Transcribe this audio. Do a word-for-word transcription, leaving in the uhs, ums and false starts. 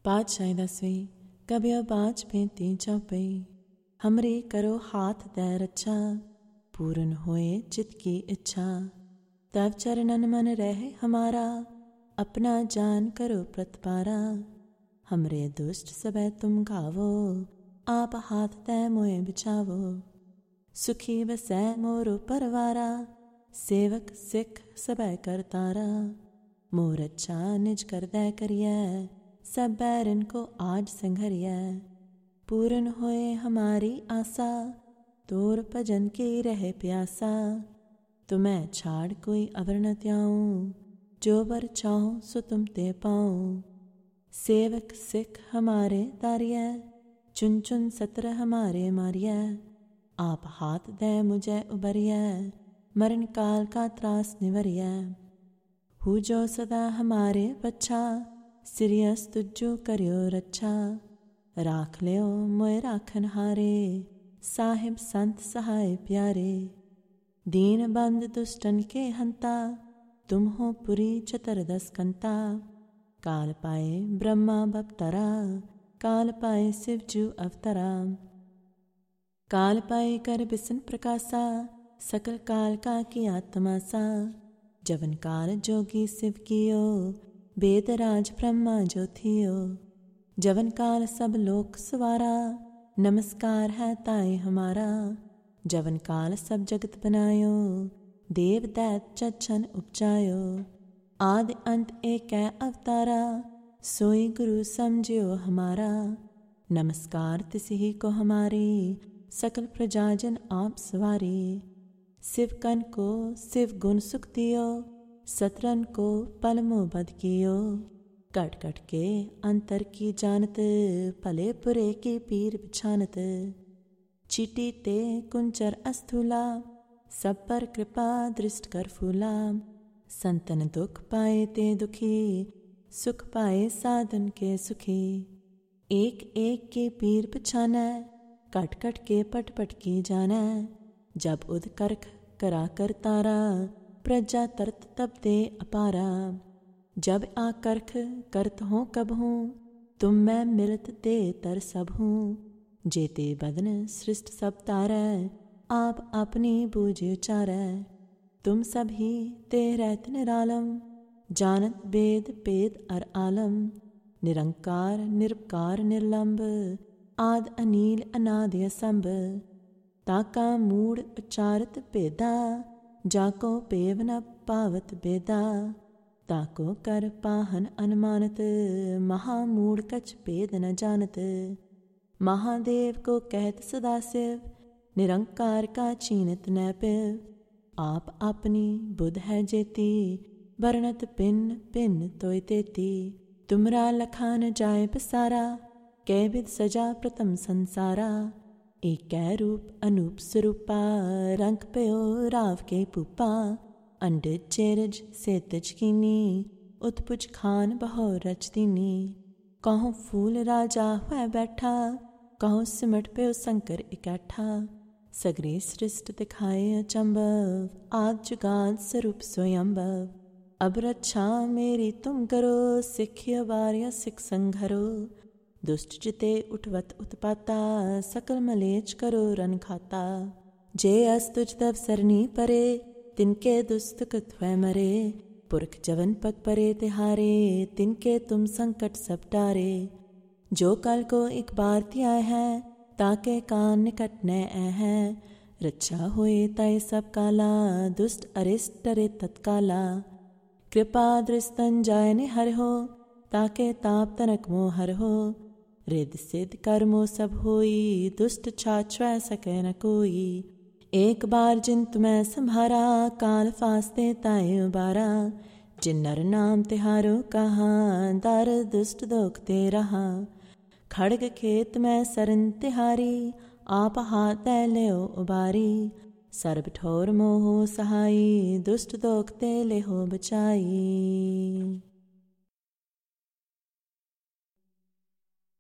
पातशाही दसवीं कबियो बाज पैंती चौपई। हमरी करो हाथ दै रच्छा, पूर्ण होए चित की इच्छा। तब चरणन मन रहे हमारा, अपना जान करो प्रतिपारा। हमरे दुष्ट सबे तुम गावो, आप हाथ दै मोए बिछावो। सुखी बसै मोरो परवारा, सेवक सिख सबे करतारा। मोर अच्छा निज कर दै करियै, सब बैरन को आज संघरिया। पूर्ण होए हमारी आशा, तोर भजन की रहे प्यासा। तुम्हें छाड़ कोई अवर न त्याऊं, जो बर चाहूं सो तुम ते पाऊं। सेवक सिख हमारे तारिया, चुन चुन सत्र हमारे मारिया। आप हाथ दे मुझे उबरिया, मरण काल का त्रास निवरिया। हु जो सदा हमारे बच्चा, सिरियस तुझो करियो रच्छा। राख लियो मोए राखन हारे, साहिब संत सहाय प्यारे। दीन बंद दुष्टन के हंता, तुम हो पुरी चतुर्दश कंता। काल पाए ब्रह्मा बपतरा, काल पाए शिवजू अवतरा। काल पाए कर बिसन प्रकाशा, सकल काल का किया तमासा। जवन काल जोगी शिव कियो, वेद राज ब्रह्मा जो थियो। जवन काल सब लोक सवारा, नमस्कार है ताए हमारा। जवन काल सब जगत बनायो, देव दैत चच्छन उपजायो। आदि अंत एक है अवतारा, सोई गुरु समझियो हमारा। नमस्कार तिसही को हमारी, सकल प्रजाजन आप सवारी। शिव कन को शिव गुण सुख दियो, सतरन को पलमो बद कियो। कट कट के अंतर की जानत, भले बुरे की पीर बिछानत। चीटी ते कुंचर अस्थूला, सब पर कृपा दृष्ट कर फूला। संतन दुख पाए ते दुखी, सुख पाए साधन के सुखी। एक एक के पीर बिछाना, कट कट के पट पट की जाना। जब उद करख करा कर तारा, प्रजा तरत तब दे अपारा। जब आकर्ख करत हो कब हूँ, तुम मैं मिलत दे तर सब हूँ। जेते बदन सृष्ट सब तारै, आप अपनी बूझ उचारै। तुम सब ही ते रहत निरालम, जानत वेद पेद अर आलम। निरंकार निरपकार निर्लंब, आद अनील अनादि असंभ। ताका मूढ़ उच्चारत भेदा, जाको पेव न पावत बेदा। ताको कर पाहन अनुमानत, महामूढ़ कछ भेद न जानत। महादेव को कहत सदाशिव, निरंकार का चीनत न पिव। आप अपनी बुध है जेती, बरनत पिन्न पिन्न तोय तेती। तुमरा लखा न जाय पसारा, कै विद सजा प्रथम संसारा। एक कै रूप अनूप स्वरूपा, रंग पयो राव के पूपा। अंडज चेरज सेतज कीनी, उत्पुज खान बहो रच दीनी। कहूँ फूल राजा हुआ बैठा, कहूँ सिमट पयो शंकर इकट्ठा। सगरे सृष्ट दिखाए अचंभव, आद जुगाद स्वरूप स्वयंभव। अब रक्षा मेरी तुम करो, सिखियो बारिया सिख संघरो। दुष्ट जिते उठवत उत्पाता, सकल मलेच करो रन खाता। जे अस तुझ तब सरनी परे, तिनके दुस्तक त्वै मरे। पुरख जवन पग परे तिहारे, तिनके तुम संकट सब टारे। जो कल को एक बार त्याय है, ताके कान निकट न है। रक्षा होए तय सब काला, दुष्ट अरिष्ट डरे तत्काला। कृपा दृष्टन जाय ने हर हो, ताके ताप तनक मोह हर हो। रिद सिद्ध कर्मो सब होई, दुष्ट छाछ्वै सकै न कोई। एक बार जिन तुम्हें संभारा, काल फास्ते ताए उबारा। जिन नर नाम तिहारो कहा, दार दुष्ट दोखते रहा। खड़ग खेत में सरन तिहारी, आप हाथ दे लेओ उबारी। सर्ब ठोर मोहो सहाई, दुष्ट दोखते लेहो बचाई।